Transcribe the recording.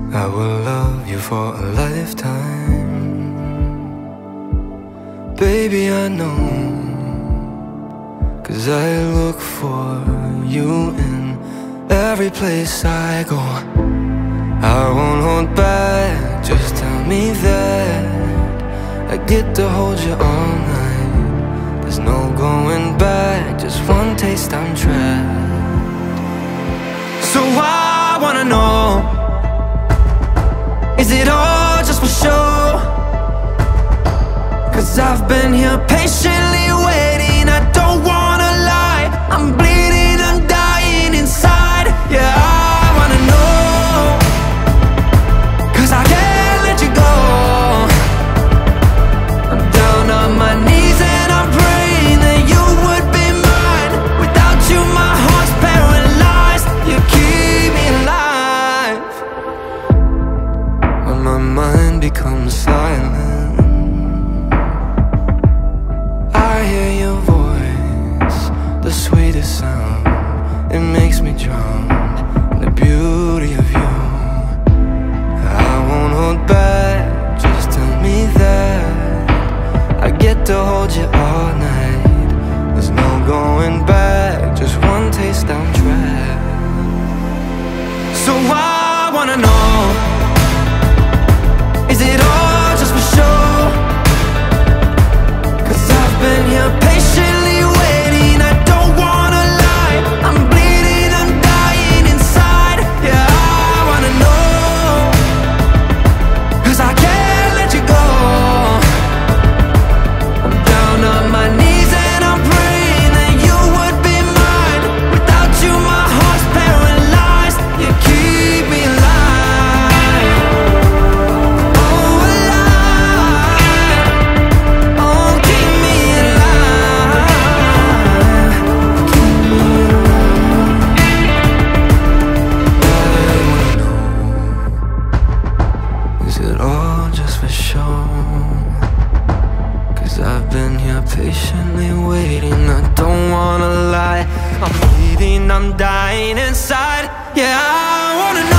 I will love you for a lifetime. Baby, I know, 'cause I look for you in every place I go. I won't hold back, just tell me that I get to hold you all night. There's no going back, just one taste, I'm trapped. So I wanna know, is it all just for show? 'Cause I've been here patiently waiting. I don't wanna lie, I'm bleeding, I'm dying inside. Yeah, I wanna know, 'cause I can't let you go. I'm down on my knees and I'm praying that you would be mine. Without you my heart's paralyzed. You keep me alive. When my mind becomes silent, I hear your voice, the sweetest sound. It makes me drown in the beauty of you. I won't hold back, just tell me that I get to hold you all night. There's no going back, just one taste, I'm trapped. So I wanna know, is it all just for show? 'Cause I've been here patiently waiting. I don't wanna lie, I'm bleeding, I'm dying inside. Yeah, I wanna know, 'cause I can't let you go. I'm down on my knees and I'm praying that you would be mine. Without you my heart's paralyzed. You keep me alive. Oh, alive. Oh, keep me alive. Keep me alive. I wanna know, is it all just for show? 'Cause I've been here patiently waiting. I don't wanna lie, I'm bleeding, I'm dying inside. Yeah, I wanna know.